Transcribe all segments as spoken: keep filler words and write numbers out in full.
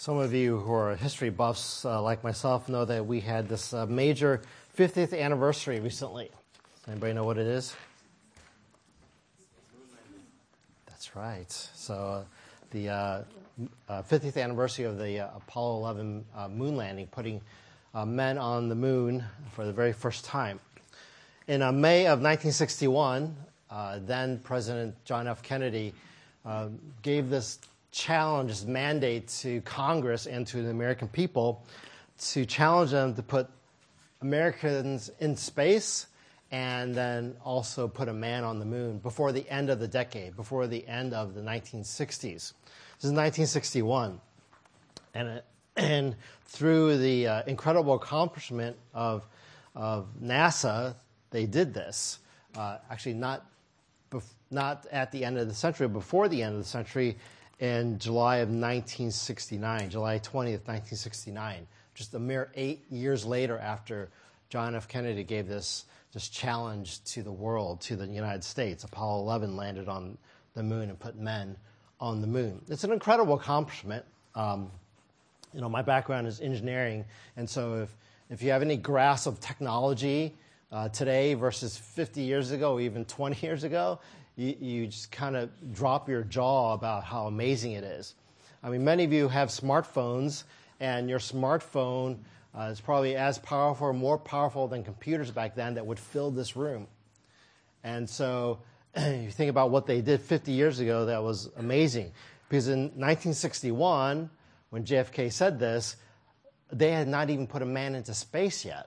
Some of you who are history buffs uh, like myself know that we had this uh, major fiftieth anniversary recently. Anybody know what it is? That's right. So uh, the uh, uh, fiftieth anniversary of the uh, Apollo eleven uh, moon landing, putting uh, men on the moon for the very first time. In uh, May of nineteen sixty-one, uh, then President John F. Kennedy uh, gave this challenge, this mandate to Congress and to the American people to challenge them to put Americans in space and then also put a man on the moon before the end of the decade, before the end of the nineteen sixties. This is nineteen sixty-one. And, uh, and through the uh, incredible accomplishment of, of NASA, they did this. Uh, actually, not, bef- not at the end of the century, before the end of the century, in July of nineteen sixty-nine, July twentieth, nineteen sixty-nine, just a mere eight years later after John F. Kennedy gave this, this challenge to the world, to the United States. Apollo eleven landed on the moon and put men on the moon. It's an incredible accomplishment. Um, you know, my background is engineering, and so if, if you have any grasp of technology uh, today versus fifty years ago, or even twenty years ago, You, you just kind of drop your jaw about how amazing it is. I mean, many of you have smartphones, and your smartphone uh, is probably as powerful or more powerful than computers back then that would fill this room. And so you think about what they did fifty years ago, that was amazing. Because in nineteen sixty-one, when J F K said this, they had not even put a man into space yet.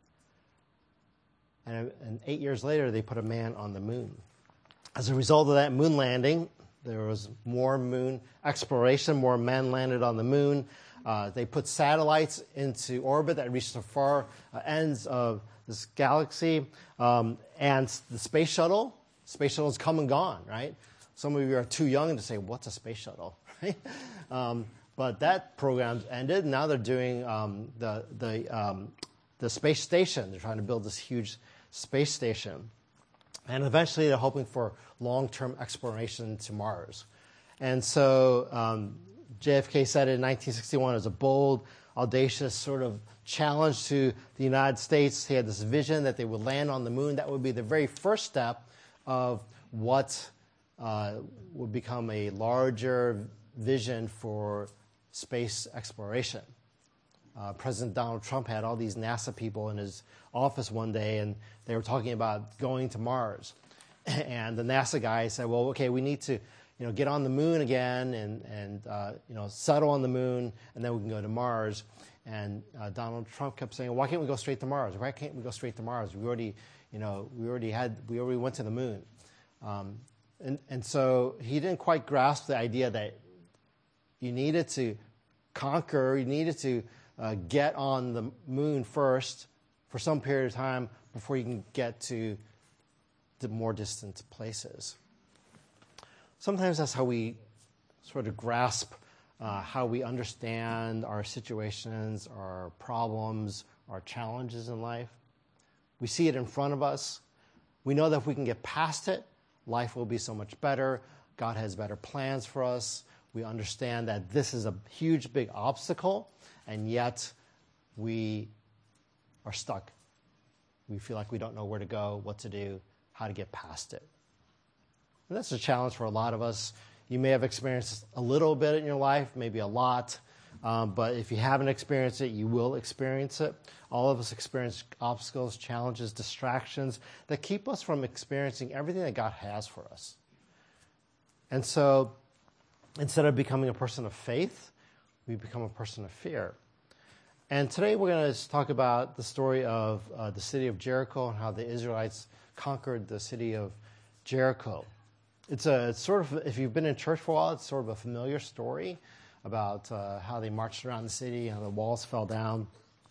And, and eight years later, they put a man on the moon. As a result of that moon landing, there was more moon exploration, more men landed on the moon. Uh, they put satellites into orbit that reached the far uh, ends of this galaxy. Um, and the space shuttle, space shuttle has come and gone, right? Some of you are too young to say, what's a space shuttle, right? Um, but that program's ended. Now they're doing um, the, the, um, the space station. They're trying to build this huge space station. And eventually they're hoping for long-term exploration to Mars. And so um, J F K said in nineteen sixty-one as a bold, audacious sort of challenge to the United States. He had this vision that they would land on the moon. That would be the very first step of what uh, would become a larger vision for space exploration. Uh, President Donald Trump had all these NASA people in his office one day, and they were talking about going to Mars. And the NASA guy said, well, okay, we need to, you know, get on the moon again and, and uh, you know, settle on the moon, and then we can go to Mars. And uh, Donald Trump kept saying, why can't we go straight to Mars? Why can't we go straight to Mars? We already, you know, we already had, we already went to the moon. Um, and, and so he didn't quite grasp the idea that you needed to conquer, you needed to Uh, get on the moon first for some period of time before you can get to the more distant places. Sometimes that's how we sort of grasp uh, how we understand our situations, our problems, our challenges in life. We see it in front of us. We know that if we can get past it, life will be so much better. God has better plans for us. We understand that this is a huge, big obstacle, and yet we are stuck. We feel like we don't know where to go, what to do, how to get past it. And that's a challenge for a lot of us. You may have experienced a little bit in your life, maybe a lot, um, but if you haven't experienced it, you will experience it. All of us experience obstacles, challenges, distractions that keep us from experiencing everything that God has for us. And so instead of becoming a person of faith, we become a person of fear. And today we're going to talk about the story of uh, the city of Jericho and how the Israelites conquered the city of Jericho. It's a it's sort of, if you've been in church for a while, it's sort of a familiar story about uh, how they marched around the city and how the walls fell down.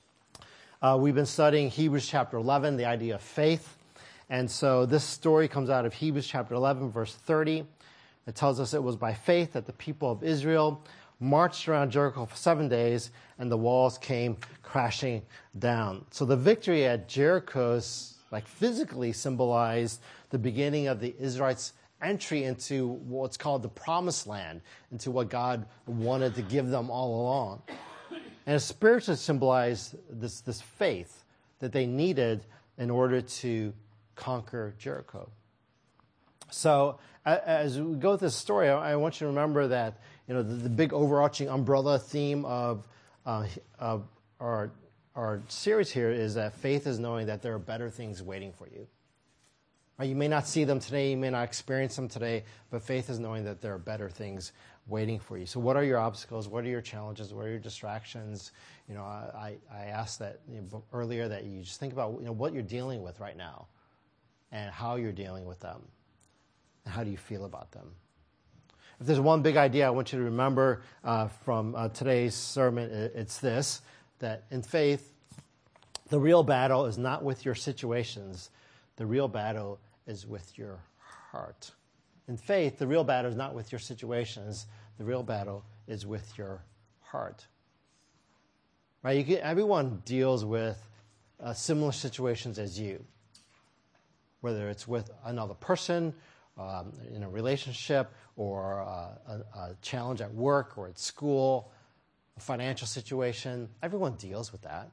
Uh, we've been studying Hebrews chapter eleven, the idea of faith. And so this story comes out of Hebrews chapter eleven, verse thirty. It tells us it was by faith that the people of Israel marched around Jericho for seven days, and the walls came crashing down. So the victory at Jericho, like physically, symbolized the beginning of the Israelites' entry into what's called the promised land, into what God wanted to give them all along. And it spiritually symbolized this, this faith that they needed in order to conquer Jericho. So as we go through this story, I want you to remember that, you know, the, the big overarching umbrella theme of, uh, of our, our series here is that faith is knowing that there are better things waiting for you. Right? You may not see them today, you may not experience them today, but faith is knowing that there are better things waiting for you. So what are your obstacles? What are your challenges? What are your distractions? You know, I, I asked that you know, earlier that you just think about you know, what you're dealing with right now and how you're dealing with them. And how do you feel about them? If there's one big idea I want you to remember uh, from uh, today's sermon, it's this, that in faith, the real battle is not with your situations. The real battle is with your heart. In faith, the real battle is not with your situations. The real battle is with your heart. Right? You get, everyone deals with uh, similar situations as you, whether it's with another person, um, in a relationship, or uh, a, a challenge at work or at school, a financial situation. Everyone deals with that.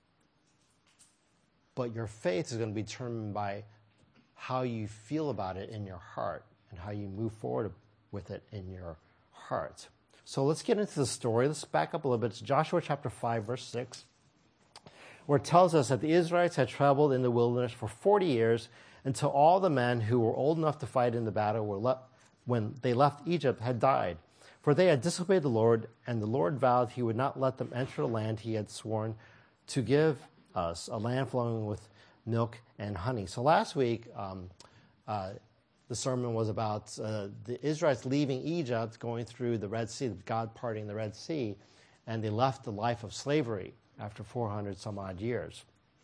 But your faith is going to be determined by how you feel about it in your heart and how you move forward with it in your heart. So let's get into the story. Let's back up a little bit. It's Joshua chapter five, verse six, where it tells us that the Israelites had traveled in the wilderness for forty years until all the men who were old enough to fight in the battle were le- when they left Egypt had died. For they had disobeyed the Lord, and the Lord vowed he would not let them enter the land he had sworn to give us, a land flowing with milk and honey. So last week, um, uh, the sermon was about uh, the Israelites leaving Egypt, going through the Red Sea, God parting the Red Sea, and they left the life of slavery after four hundred some odd years.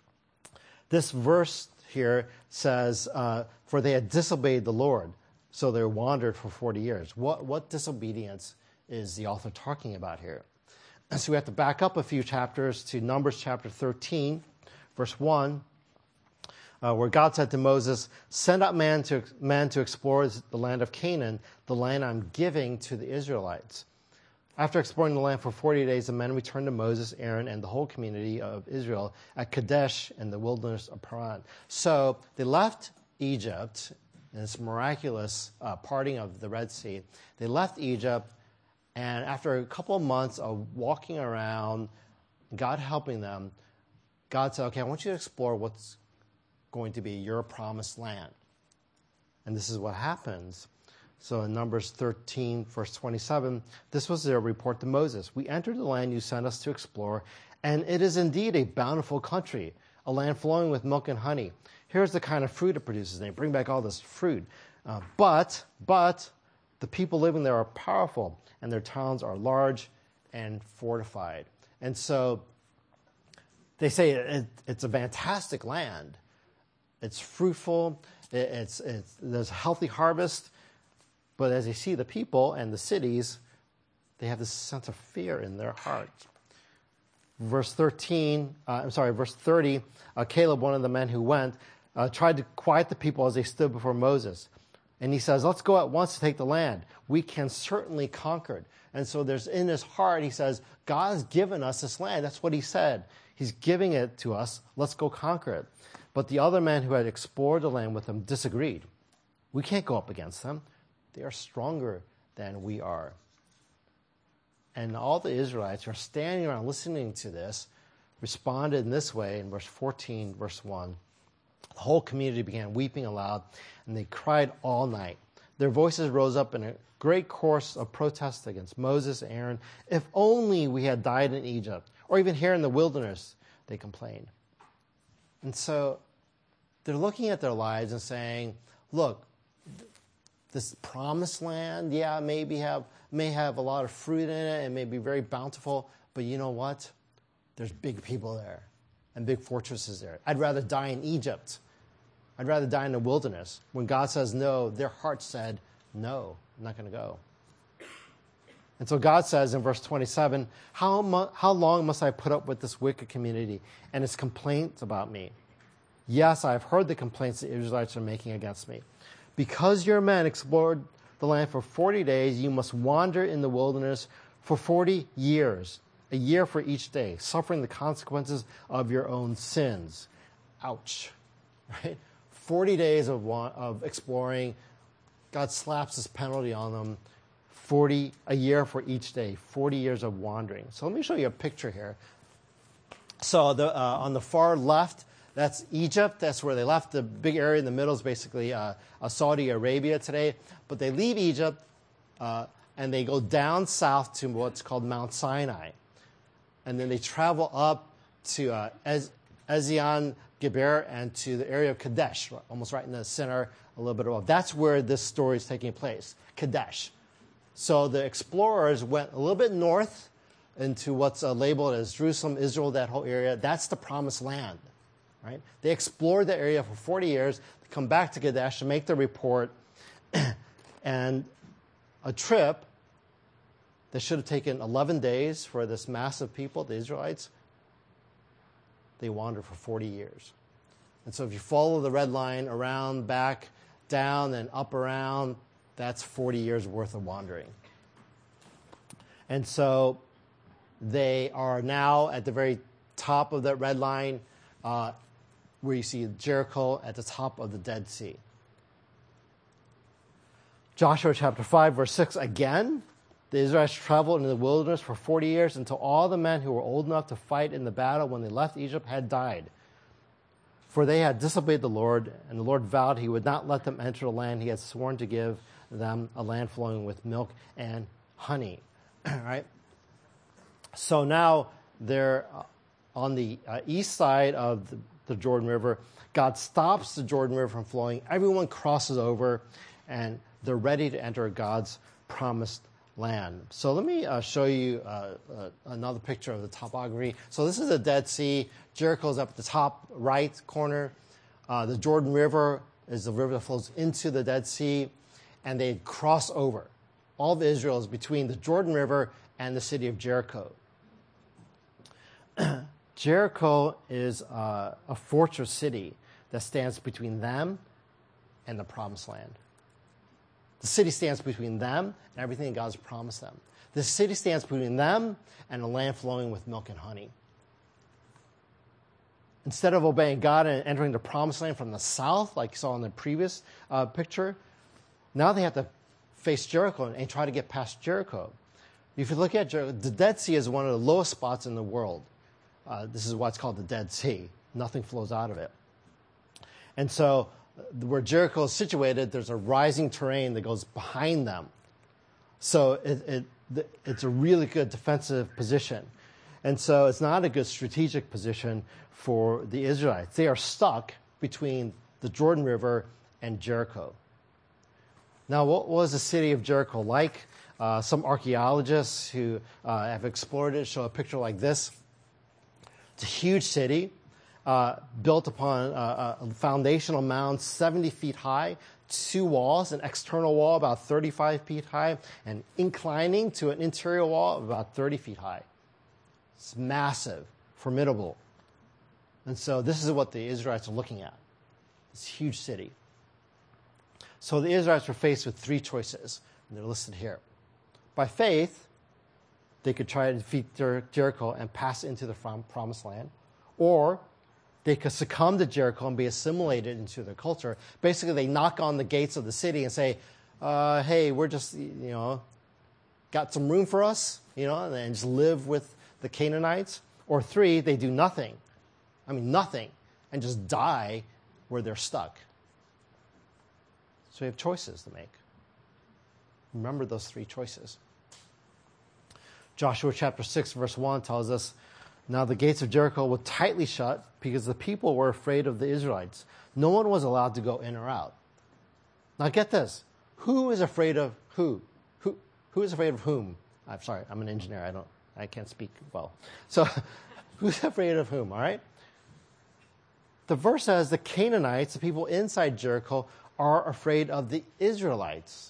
This verse here says, uh, for they had disobeyed the Lord, so they wandered for forty years. What, what disobedience is the author talking about here? And so we have to back up a few chapters to Numbers chapter thirteen, verse one, uh, where God said to Moses, send out man to, man to explore the land of Canaan, the land I'm giving to the Israelites. After exploring the land for forty days, the men returned to Moses, Aaron, and the whole community of Israel at Kadesh in the wilderness of Paran. So they left Egypt, in this miraculous uh, parting of the Red Sea. They left Egypt, and after a couple of months of walking around, God helping them, God said, okay, I want you to explore what's going to be your promised land. And this is what happens. So in Numbers thirteen, verse twenty-seven, this was their report to Moses. We entered the land you sent us to explore, and it is indeed a bountiful country, a land flowing with milk and honey. Here's the kind of fruit it produces. They bring back all this fruit. Uh, but, but, the people living there are powerful, and their towns are large and fortified. And so they say it, it's a fantastic land. It's fruitful. It, it's, it's, there's a healthy harvest. But as they see the people and the cities, they have this sense of fear in their heart. Verse thirteen, uh, I'm sorry, verse thirty, uh, Caleb, one of the men who went, uh, tried to quiet the people as they stood before Moses. And he says, let's go at once to take the land. We can certainly conquer it. And so there's in his heart, he says, God has given us this land. That's what he said. He's giving it to us. Let's go conquer it. But the other men who had explored the land with him disagreed. We can't go up against them. They are stronger than we are. And all the Israelites who are standing around listening to this responded in this way in verse fourteen, verse one. The whole community began weeping aloud, and they cried all night. Their voices rose up in a great chorus of protest against Moses and Aaron. If only we had died in Egypt, or even here in the wilderness, they complained. And so they're looking at their lives and saying, look, this promised land, yeah, maybe have may have a lot of fruit in it and may be very bountiful, but you know what? There's big people there and big fortresses there. I'd rather die in Egypt. I'd rather die in the wilderness. When God says no, their heart said, no, I'm not going to go. And so God says in verse twenty-seven, how, mu- how long must I put up with this wicked community and its complaints about me? Yes, I have heard the complaints the Israelites are making against me. Because your men explored the land for forty days, you must wander in the wilderness for forty years, a year for each day, suffering the consequences of your own sins. Ouch, right? forty days of, of exploring. God slaps this penalty on them. forty, a year for each day, forty years of wandering. So let me show you a picture here. So the, uh, on the far left, that's Egypt. That's where they left. The big area in the middle is basically uh, uh, Saudi Arabia today. But they leave Egypt uh, and they go down south to what's called Mount Sinai. And then they travel up to uh, Ez- Ezion Geber and to the area of Kadesh, almost right in the center, a little bit above. That's where this story is taking place, Kadesh. So the explorers went a little bit north into what's uh, labeled as Jerusalem, Israel, that whole area. That's the promised land. Right? They explored the area for forty years, they come back to Kadesh to make the report, and a trip that should have taken eleven days for this massive people, the Israelites, they wandered for forty years. And so if you follow the red line around, back, down, and up around, that's forty years worth of wandering. And so they are now at the very top of that red line, uh, where you see Jericho at the top of the Dead Sea. Joshua chapter five, verse six, again, the Israelites traveled in the wilderness for forty years until all the men who were old enough to fight in the battle when they left Egypt had died. For they had disobeyed the Lord, and the Lord vowed he would not let them enter the land he had sworn to give them, a land flowing with milk and honey. Right? So now they're on the uh, east side of the the Jordan River. God stops the Jordan River from flowing. Everyone crosses over, and they're ready to enter God's promised land. So let me uh, show you uh, uh, another picture of the topography. So this is the Dead Sea. Jericho's up at the top right corner. Uh, the Jordan River is the river that flows into the Dead Sea, and they cross over. All of Israel is between the Jordan River and the city of Jericho. Jericho is uh, a fortress city that stands between them and the promised land. The city stands between them and everything that God has promised them. The city stands between them and a land flowing with milk and honey. Instead of obeying God and entering the promised land from the south, like you saw in the previous uh, picture, now they have to face Jericho and, and try to get past Jericho. If you look at Jericho, the Dead Sea is one of the lowest spots in the world. Uh, this is why it's called the Dead Sea. Nothing flows out of it. And so where Jericho is situated, there's a rising terrain that goes behind them. So it, it, it's a really good defensive position. And so it's not a good strategic position for the Israelites. They are stuck between the Jordan River and Jericho. Now, what was the city of Jericho like? Uh, some archaeologists who uh, have explored it show a picture like this. It's a huge city uh, built upon a, a foundational mound seventy feet high, two walls, an external wall about thirty-five feet high, and inclining to an interior wall of about thirty feet high. It's massive, formidable. And so this is what the Israelites are looking at, this huge city. So the Israelites were faced with three choices, and they're listed here. By faith, they could try to defeat Jer- Jericho and pass into the prom- promised land, or they could succumb to Jericho and be assimilated into their culture. Basically, they knock on the gates of the city and say, uh, hey, we're just, you know, got some room for us, you know, and just live with the Canaanites. Or three, they do nothing. I mean, nothing, and just die where they're stuck. So we have choices to make. Remember those three choices. Joshua chapter six, verse one tells us, now the gates of Jericho were tightly shut because the people were afraid of the Israelites. No one was allowed to go in or out. Now get this. Who is afraid of who? Who, who is afraid of whom? I'm sorry, I'm an engineer. I don't, I can't speak well. So who's afraid of whom, all right? The verse says the Canaanites, the people inside Jericho, are afraid of the Israelites.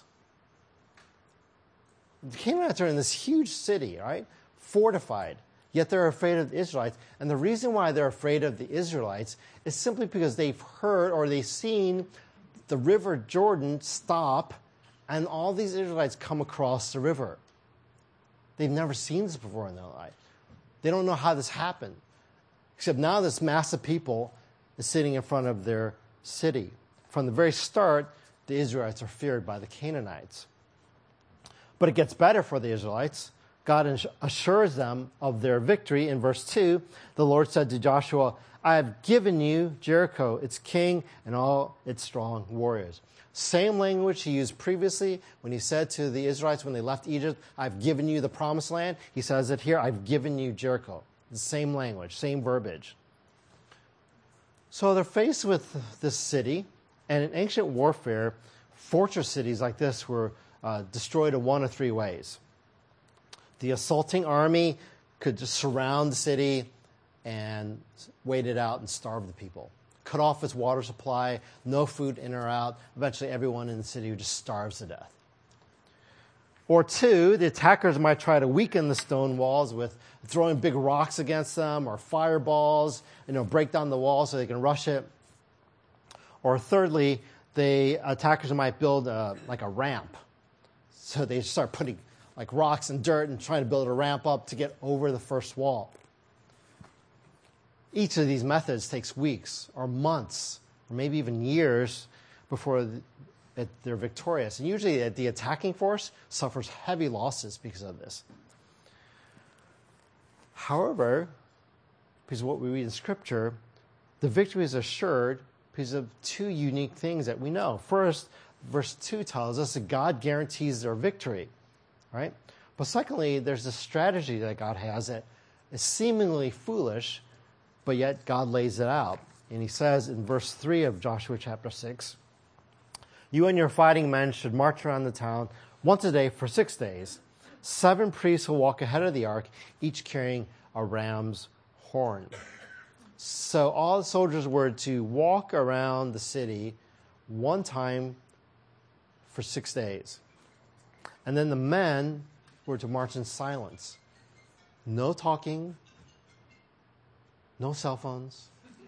The Canaanites are in this huge city, right? Fortified. Yet they're afraid of the Israelites. And the reason why they're afraid of the Israelites is simply because they've heard or they've seen the river Jordan stop, and all these Israelites come across the river. They've never seen this before in their life. They don't know how this happened. Except now this mass of people is sitting in front of their city. From the very start, the Israelites are feared by the Canaanites. But it gets better for the Israelites. God assures them of their victory. In verse two, the Lord said to Joshua, I have given you Jericho, its king, and all its strong warriors. Same language he used previously when he said to the Israelites when they left Egypt, I've given you the promised land. He says it here, I've given you Jericho. The same language, same verbiage. So they're faced with this city, and in ancient warfare, fortress cities like this were uh, destroyed in one of three ways. The assaulting army could just surround the city and wait it out and starve the people. Cut off its water supply, no food in or out. Eventually everyone in the city just starves to death. Or two, the attackers might try to weaken the stone walls with throwing big rocks against them or fireballs, you know, break down the wall so they can rush it. Or thirdly, the attackers might build a, like a ramp. So they start putting like rocks and dirt and trying to build a ramp up to get over the first wall. Each of these methods takes weeks or months or maybe even years before the, they're victorious. And usually the attacking force suffers heavy losses because of this. However, because of what we read in Scripture, the victory is assured because of two unique things that we know. First, verse two tells us that God guarantees their victory, right? But secondly, there's a strategy that God has that is seemingly foolish, but yet God lays it out. And he says in verse three of Joshua chapter six, you and your fighting men should march around the town once a day for six days. Seven priests will walk ahead of the ark, each carrying a ram's horn. So all the soldiers were to walk around the city one time for six days. And then the men were to march in silence. No talking, no cell phones,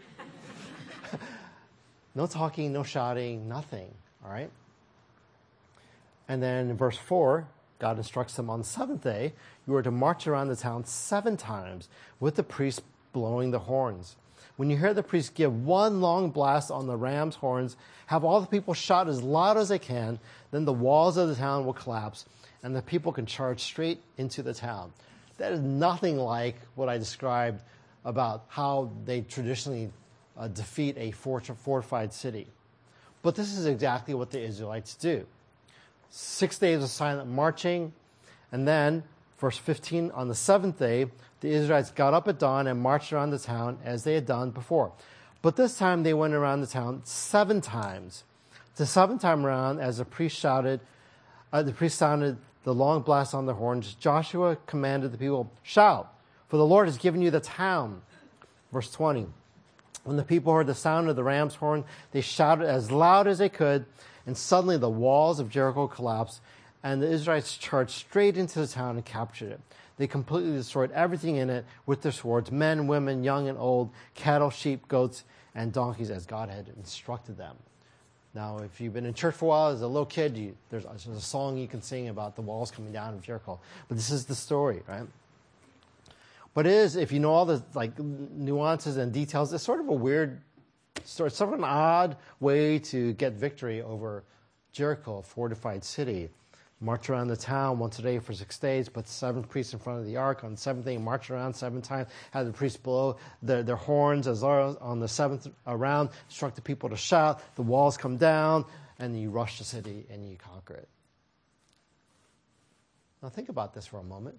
no talking, no shouting, nothing, all right? And then in verse four, God instructs them on the seventh day, you are to march around the town seven times with the priests blowing the horns. When you hear the priest give one long blast on the ram's horns, have all the people shout as loud as they can, then the walls of the town will collapse, and the people can charge straight into the town. That is nothing like what I described about how they traditionally uh, defeat a fortified city. But this is exactly what the Israelites do. Six days of silent marching, and then, verse fifteen, on the seventh day, the Israelites got up at dawn and marched around the town as they had done before. But this time they went around the town seven times. The seventh time around, as the priest shouted, uh, the priest sounded the long blast on the horns, Joshua commanded the people, shout, for the Lord has given you the town. Verse twenty, when the people heard the sound of the ram's horn, they shouted as loud as they could, and suddenly the walls of Jericho collapsed, and the Israelites charged straight into the town and captured it. They completely destroyed everything in it with their swords, men, women, young and old, cattle, sheep, goats, and donkeys, as God had instructed them. Now, if you've been in church for a while, as a little kid, you, there's, there's a song you can sing about the walls coming down of Jericho. But this is the story, right? But it is, if you know all the like nuances and details, it's sort of a weird story. It's sort of an odd way to get victory over Jericho, a fortified city. March around the town once a day for six days, put seven priests in front of the ark. On the seventh day, march around seven times, had the priests blow their, their horns as well. On the seventh round, instruct the people to shout, the walls come down, and you rush the city and you conquer it. Now think about this for a moment.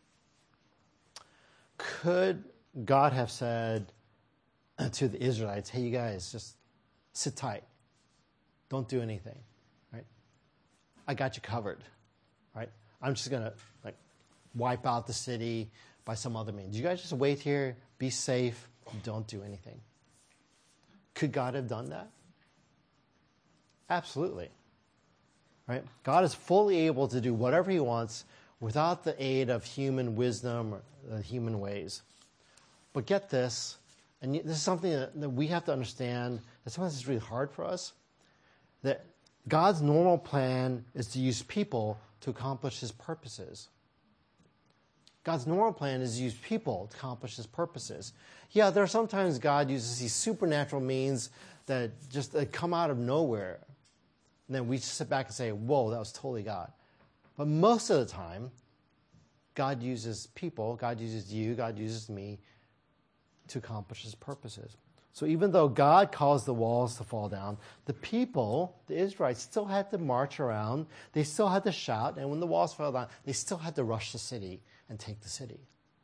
Could God have said to the Israelites, hey, you guys, just sit tight. Don't do anything. I got you covered, right? I'm just going to like wipe out the city by some other means. You guys just wait here, be safe, don't do anything. Could God have done that? Absolutely, right? God is fully able to do whatever he wants without the aid of human wisdom or uh, human ways. But get this, and this is something that, that we have to understand, that sometimes it's really hard for us. that God's normal plan is to use people to accomplish his purposes. God's normal plan is to use people to accomplish his purposes. Yeah, there are sometimes God uses these supernatural means that just that come out of nowhere. And then we just sit back and say, whoa, that was totally God. But most of the time, God uses people, God uses you, God uses me to accomplish his purposes. So even though God caused the walls to fall down, the people, the Israelites, still had to march around. They still had to shout. And when the walls fell down, they still had to rush the city and take the city.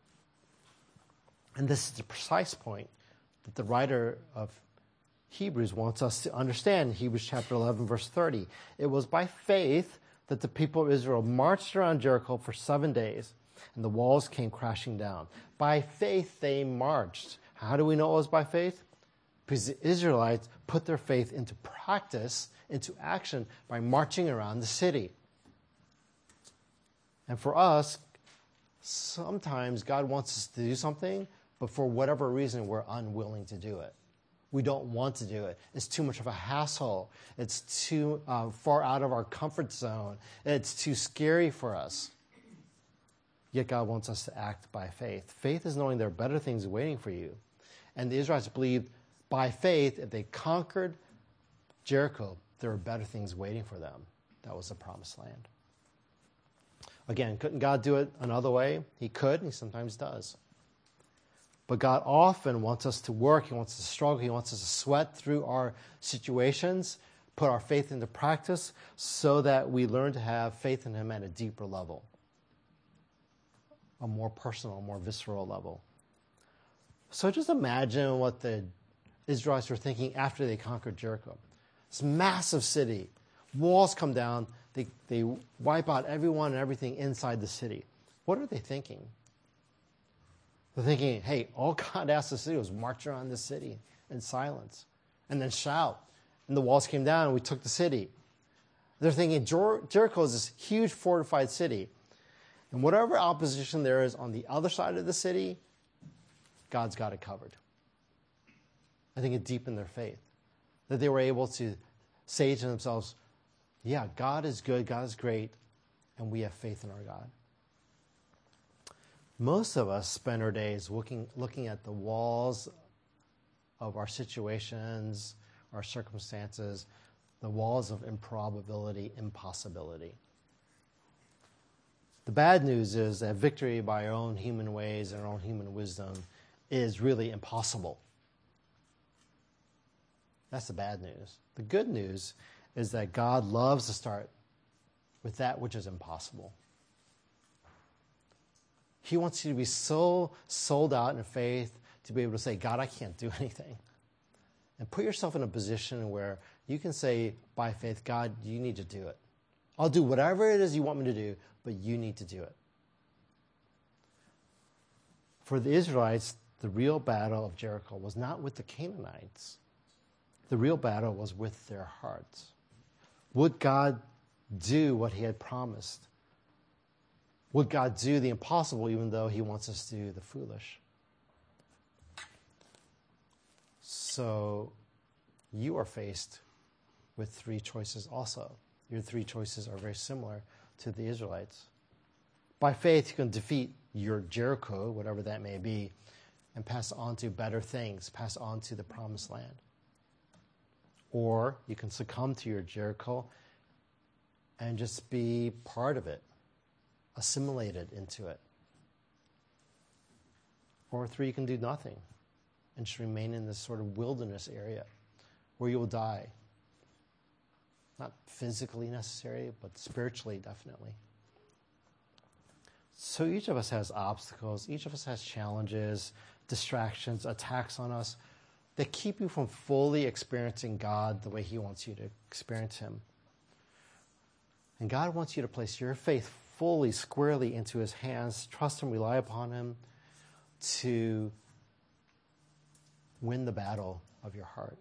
And this is the precise point that the writer of Hebrews wants us to understand. Hebrews chapter eleven, verse thirty. It was by faith that the people of Israel marched around Jericho for seven days, and the walls came crashing down. By faith they marched. How do we know it was by faith? Because the Israelites put their faith into practice, into action, by marching around the city. And for us, sometimes God wants us to do something, but for whatever reason, we're unwilling to do it. We don't want to do it. It's too much of a hassle. It's too uh, far out of our comfort zone. It's too scary for us. Yet God wants us to act by faith. Faith is knowing there are better things waiting for you. And the Israelites believed by faith, if they conquered Jericho, there were better things waiting for them. That was the promised land. Again, couldn't God do it another way? He could, and he sometimes does. But God often wants us to work. He wants us to struggle. He wants us to sweat through our situations, put our faith into practice so that we learn to have faith in him at a deeper level, a more personal, more visceral level. So just imagine what the Israelites were thinking after they conquered Jericho. This massive city. Walls come down. They, they wipe out everyone and everything inside the city. What are they thinking? They're thinking, hey, all God asked us to do was march around the city in silence and then shout. And the walls came down and we took the city. They're thinking Jer- Jericho is this huge fortified city. And whatever opposition there is on the other side of the city, God's got it covered. I think it deepened their faith. That they were able to say to themselves, yeah, God is good, God is great, and we have faith in our God. Most of us spend our days looking, looking at the walls of our situations, our circumstances, the walls of improbability, impossibility. The bad news is that victory by our own human ways and our own human wisdom is really impossible. That's the bad news. The good news is that God loves to start with that which is impossible. He wants you to be so sold out in faith to be able to say, God, I can't do anything. And put yourself in a position where you can say by faith, God, you need to do it. I'll do whatever it is you want me to do, but you need to do it. For the Israelites, the real battle of Jericho was not with the Canaanites. The real battle was with their hearts. Would God do what he had promised? Would God do the impossible even though he wants us to do the foolish? So you are faced with three choices also. Your three choices are very similar to the Israelites. By faith, you can defeat your Jericho, whatever that may be, and pass on to better things, pass on to the promised land. Or you can succumb to your Jericho and just be part of it, assimilated into it. Or three, you can do nothing and just remain in this sort of wilderness area where you will die. Not physically necessarily, but spiritually definitely. So each of us has obstacles. Each of us has challenges, distractions, attacks on us that keep you from fully experiencing God the way he wants you to experience him. And God wants you to place your faith fully, squarely into his hands, trust and rely upon him to win the battle of your heart.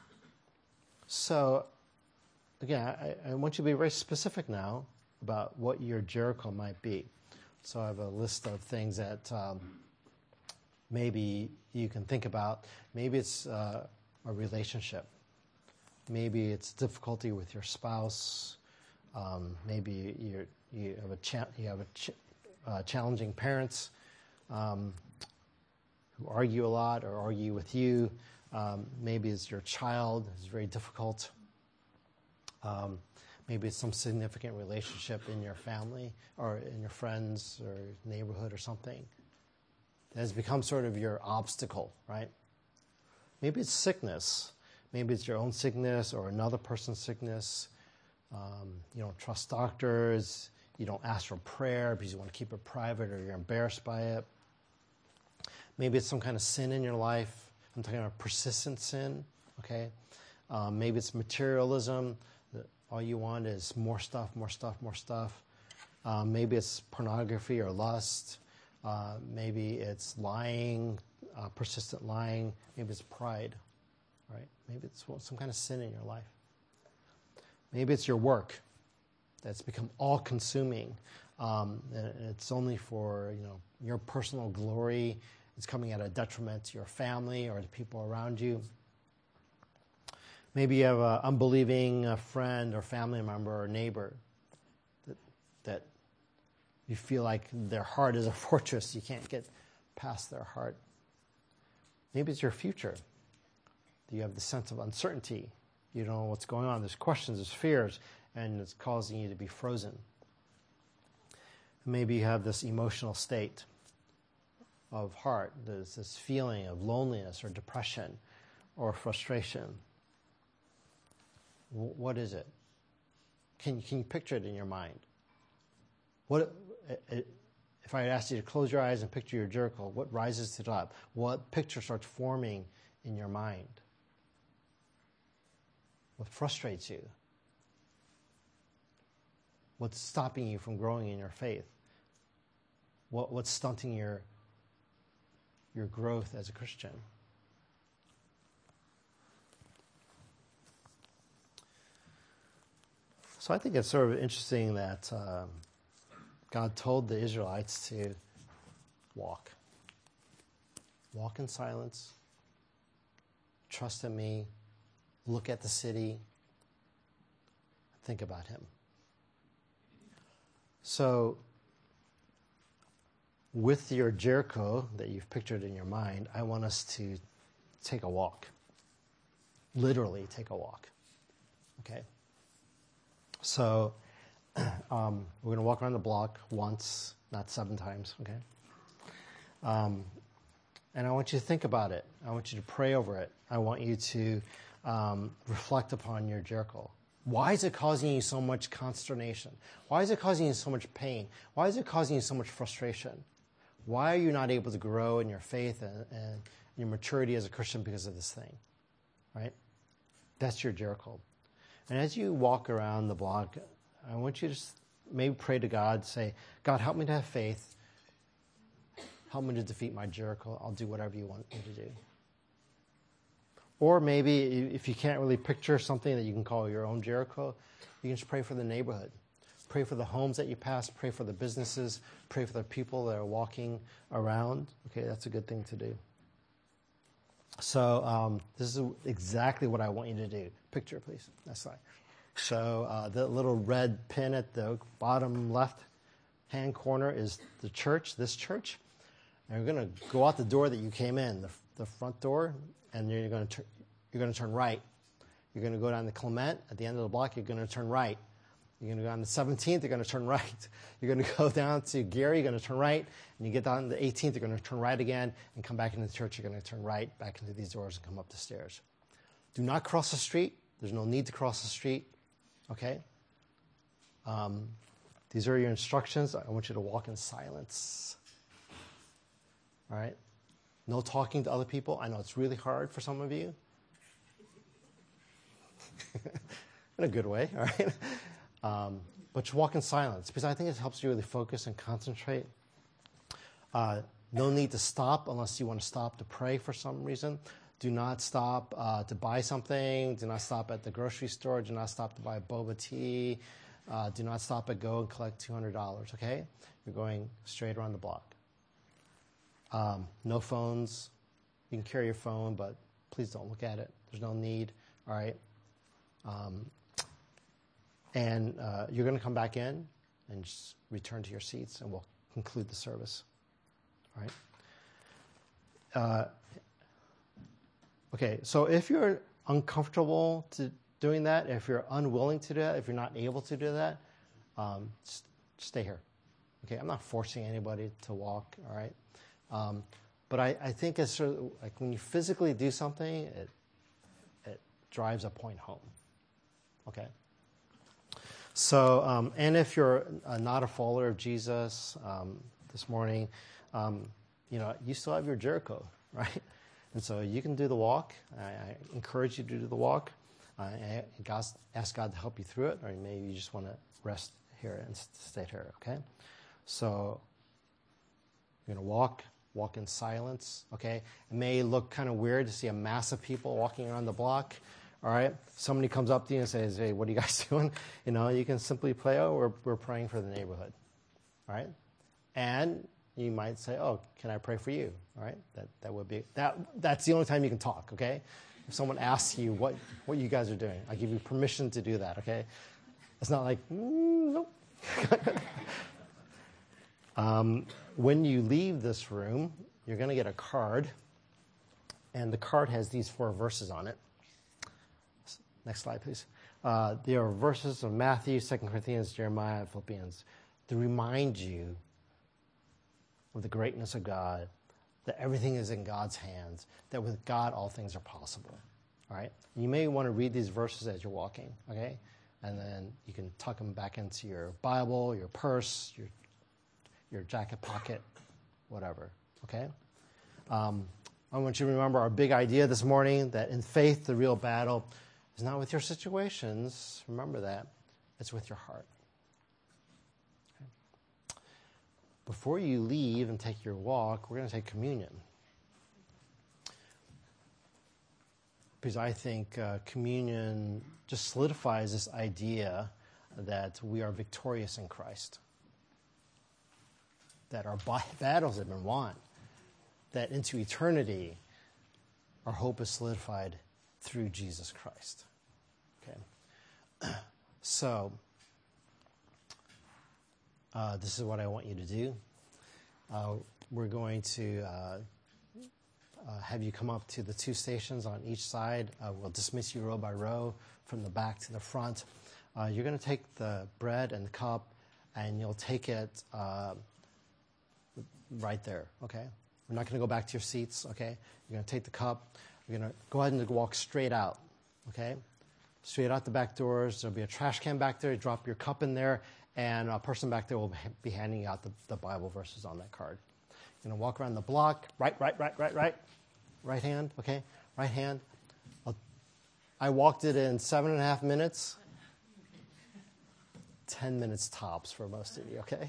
So, again, I, I want you to be very specific now about what your Jericho might be. So I have a list of things that um, maybe you can think about. Maybe it's uh, a relationship. Maybe it's difficulty with your spouse. Um, maybe you're, you have a cha- you have a ch- uh, challenging parents um, who argue a lot or argue with you. Um, maybe it's your child is very difficult. Um, maybe it's some significant relationship in your family or in your friends or neighborhood or something that has become sort of your obstacle, right? Maybe it's sickness. Maybe it's your own sickness or another person's sickness. Um, you don't trust doctors. You don't ask for prayer because you want to keep it private or you're embarrassed by it. Maybe it's some kind of sin in your life. I'm talking about persistent sin, okay? Um, maybe it's materialism. All you want is more stuff, more stuff, more stuff. Um, maybe it's pornography or lust. Uh, maybe it's lying, uh, persistent lying. Maybe it's pride, right? Maybe it's some kind of sin in your life. Maybe it's your work that's become all-consuming. Um, and it's only for, you know, your personal glory. It's coming at a detriment to your family or the people around you. Maybe you have an unbelieving uh, friend or family member or neighbor that, that you feel like their heart is a fortress. You can't get past their heart. Maybe it's your future. You have the sense of uncertainty. You don't know what's going on. There's questions, there's fears, and it's causing you to be frozen. Maybe you have this emotional state of heart. There's this feeling of loneliness or depression or frustration. W- what is it? Can, can you picture it in your mind? What if I asked you to close your eyes and picture your Jericho? What rises to the top? What picture starts forming in your mind? What frustrates you? What's stopping you from growing in your faith? What, what's stunting your, your growth as a Christian? So I think it's sort of interesting that um, God told the Israelites to walk. Walk in silence. Trust in me. Look at the city. Think about him. So, with your Jericho that you've pictured in your mind, I want us to take a walk. Literally take a walk. Okay? So, um, we're going to walk around the block once, not seven times, okay? Um, and I want you to think about it. I want you to pray over it. I want you to um, reflect upon your Jericho. Why is it causing you so much consternation? Why is it causing you so much pain? Why is it causing you so much frustration? Why are you not able to grow in your faith and, and your maturity as a Christian because of this thing? Right? That's your Jericho. And as you walk around the block, I want you to just maybe pray to God, say, God, help me to have faith. Help me to defeat my Jericho. I'll do whatever you want me to do. Or maybe if you can't really picture something that you can call your own Jericho, you can just pray for the neighborhood. Pray for the homes that you pass. Pray for the businesses. Pray for the people that are walking around. Okay, that's a good thing to do. So um, this is exactly what I want you to do. Picture, please. Next slide. So uh, the little red pin at the bottom left-hand corner is the church, this church. And you're going to go out the door that you came in, the, the front door, and you're going to you're going to turn right. You're going to go down the Clement at the end of the block. You're going to turn right. You're going to go down the seventeenth. You're going to turn right. You're going to go down to Gary. You're going to turn right. And you get down to the eighteenth. You're going to turn right again and come back into the church. You're going to turn right back into these doors and come up the stairs. Do not cross the street. There's no need to cross the street. Okay? Um, these are your instructions. I want you to walk in silence. All right? No talking to other people. I know it's really hard for some of you. In a good way, all right? Um, but you walk in silence because I think it helps you really focus and concentrate. Uh, no need to stop unless you want to stop to pray for some reason. Do not stop uh, to buy something. Do not stop at the grocery store. Do not stop to buy boba tea. Uh, do not stop at go and collect two hundred dollars, okay? You're going straight around the block. Um, no phones. You can carry your phone, but please don't look at it. There's no need, all right? Um, and uh, you're going to come back in and just return to your seats, and we'll conclude the service. All right? Uh, okay, so if you're uncomfortable to doing that, if you're unwilling to do that, if you're not able to do that, um, just stay here. Okay, I'm not forcing anybody to walk, all right? Um, but I, I think it's sort of like when you physically do something, it, it drives a point home, okay? So, um, and if you're uh, not a follower of Jesus um, this morning, um, you know, you still have your Jericho, right? And so you can do the walk. I, I encourage you to do the walk. Uh, I God, ask God to help you through it, or maybe you just want to rest here and stay here, okay? So you're going to walk, walk in silence, okay? It may look kind of weird to see a mass of people walking around the block, all right? Somebody comes up to you and says, hey, what are you guys doing? You know, you can simply play, oh, we're, we're praying for the neighborhood, all right? And you might say, oh, can I pray for you? All right, that that would be that. That's the only time you can talk. Okay, if someone asks you what what you guys are doing, I give you permission to do that. Okay, it's not like mm, nope. um, when you leave this room, you're going to get a card, and the card has these four verses on it. Next slide, please. Uh, there are verses of Matthew, Second Corinthians, Jeremiah, Philippians to remind you of the greatness of God, that everything is in God's hands, that with God all things are possible, all right? You may want to read these verses as you're walking, okay? And then you can tuck them back into your Bible, your purse, your your jacket pocket, whatever, okay? Um, I want you to remember our big idea this morning, that in faith, the real battle is not with your situations. Remember that. It's with your heart. Before you leave and take your walk, we're going to take communion. Because I think uh, communion just solidifies this idea that we are victorious in Christ. That our battles have been won. That into eternity, our hope is solidified through Jesus Christ. Okay. So, Uh, this is what I want you to do. Uh, we're going to uh, uh, have you come up to the two stations on each side. Uh, we'll dismiss you row by row from the back to the front. Uh, you're going to take the bread and the cup, and you'll take it uh, right there, okay? We're not going to go back to your seats, okay? You're going to take the cup. You're going to go ahead and walk straight out, okay? Straight out the back doors. There'll be a trash can back there. You drop your cup in there, and a person back there will be handing out the, the Bible verses on that card. You're going to walk around the block. Right, right, right, right, right. Right hand, okay? Right hand. I'll, I walked it in seven and a half minutes. Ten minutes tops for most of you, okay?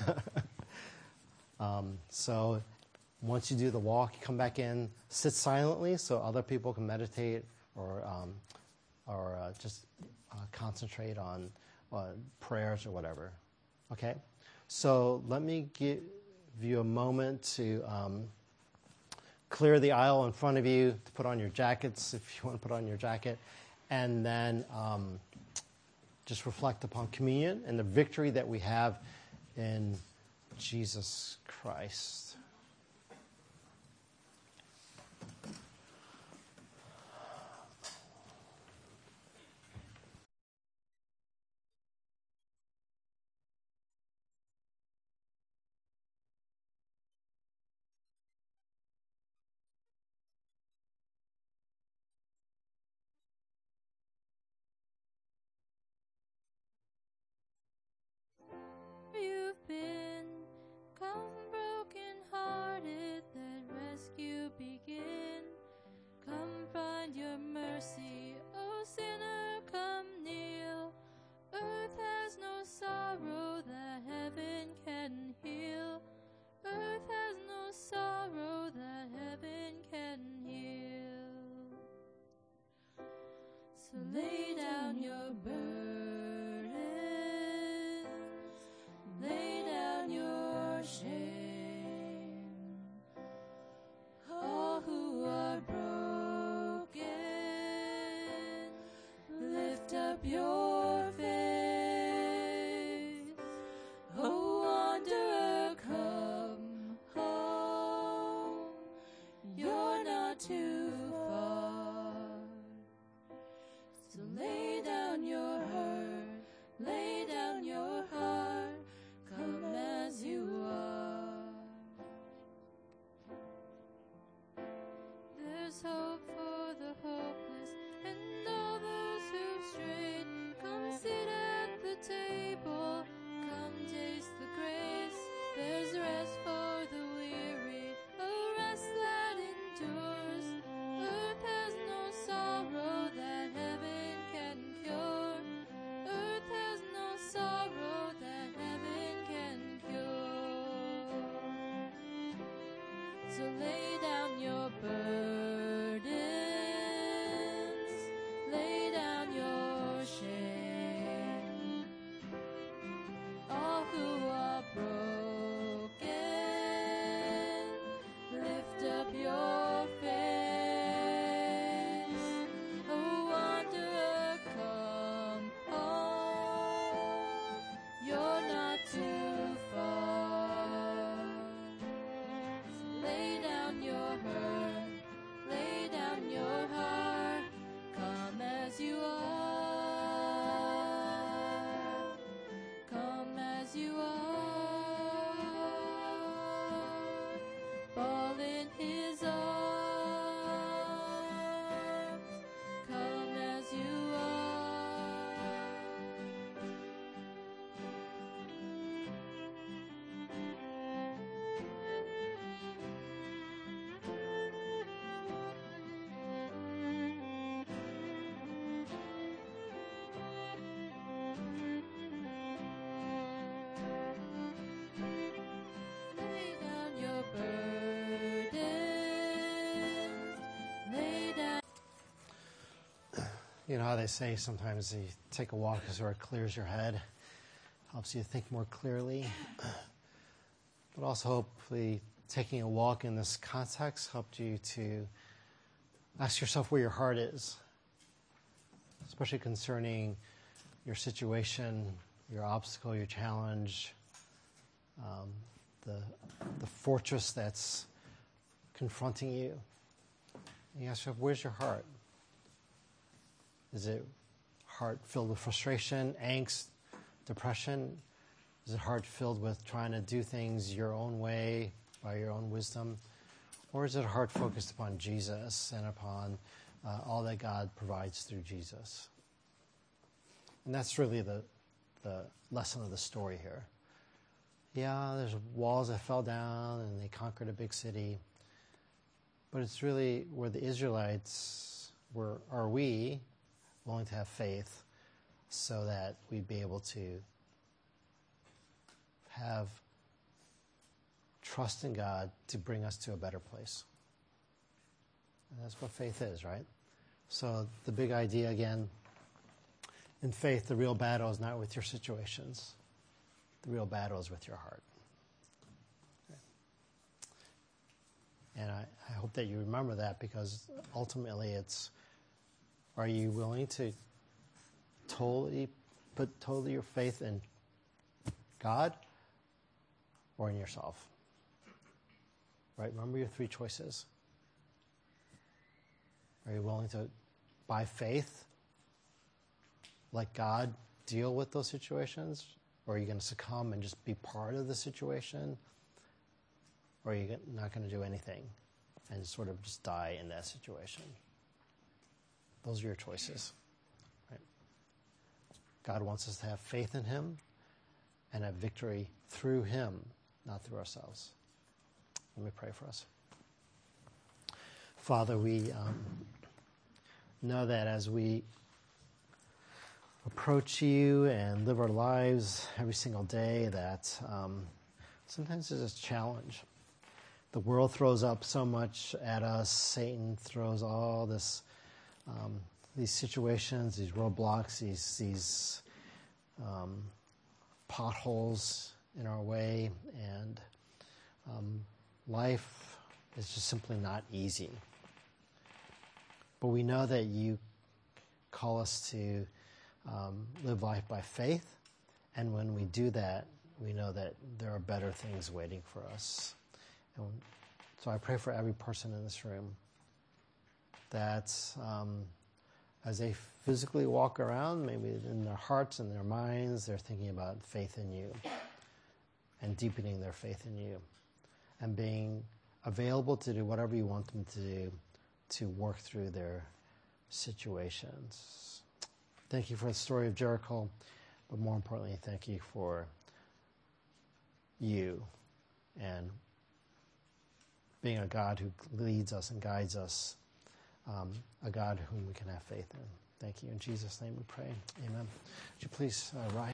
um, so once you do the walk, you come back in, sit silently so other people can meditate or, um, or uh, just uh, concentrate on Uh, prayers or whatever, okay? So let me give you a moment to um, clear the aisle in front of you, to put on your jackets if you want to put on your jacket, and then um, just reflect upon communion and the victory that we have in Jesus Christ. You've been, come broken-hearted, let rescue begin. Come find your mercy, O sinner, come kneel. Earth has no sorrow that heaven can heal. Earth has no sorrow that heaven can heal. So lay down your burdens, lay down your shame. All who are broken, lift hope for the hopeless and all those who've strayed. Come sit at the table, come taste the grace. There's rest for the weary, a rest that endures. Earth has no sorrow that heaven can cure. Earth has no sorrow that heaven can cure. So lay down your burdens, lay down your shame. All who are broken, lift up your face. Oh, wanderer, come home. You're not too far. So lay down your hurt, lay down your heart. Come as you are. Come as you are. Fall in his arms. Come as you are. Lay down your burdens. Lay down. You know how they say sometimes you take a walk is where it clears your head, helps you think more clearly. But also hopefully taking a walk in this context helped you to ask yourself where your heart is, especially concerning your situation, your obstacle, your challenge, um, the, the fortress that's confronting you. And you ask yourself, where's your heart? Is it heart filled with frustration, angst, depression? Is it heart filled with trying to do things your own way, by your own wisdom? Or is it a heart focused upon Jesus and upon uh, all that God provides through Jesus? And that's really the, the lesson of the story here. Yeah, there's walls that fell down and they conquered a big city. But it's really where the Israelites were, are we willing to have faith so that we'd be able to have trust in God to bring us to a better place. And that's what faith is, right? So the big idea again, in faith, the real battle is not with your situations. The real battle is with your heart. Okay. And I, I hope that you remember that, because ultimately it's, are you willing to totally put totally your faith in God or in yourself? Right? Remember your three choices. Are you willing to, by faith, let God deal with those situations? Or are you going to succumb and just be part of the situation? Or are you not going to do anything and sort of just die in that situation? Those are your choices. Right? God wants us to have faith in Him and have victory through Him, not through ourselves. Let me pray for us. Father, we um, know that as we approach you and live our lives every single day, that um, sometimes it's a challenge. The world throws up so much at us. Satan throws all this, um, these situations, these roadblocks, these these um, potholes in our way, and um, life is just simply not easy. But we know that you call us to um, live life by faith, and when we do that, we know that there are better things waiting for us. And so I pray for every person in this room that um, as they physically walk around, maybe in their hearts and their minds, they're thinking about faith in you and deepening their faith in you and being available to do whatever you want them to do to work through their situations. Thank you for the story of Jericho, but more importantly, thank you for you and being a God who leads us and guides us, um, a God whom we can have faith in. Thank you. In Jesus' name we pray. Amen. Would you please uh, rise?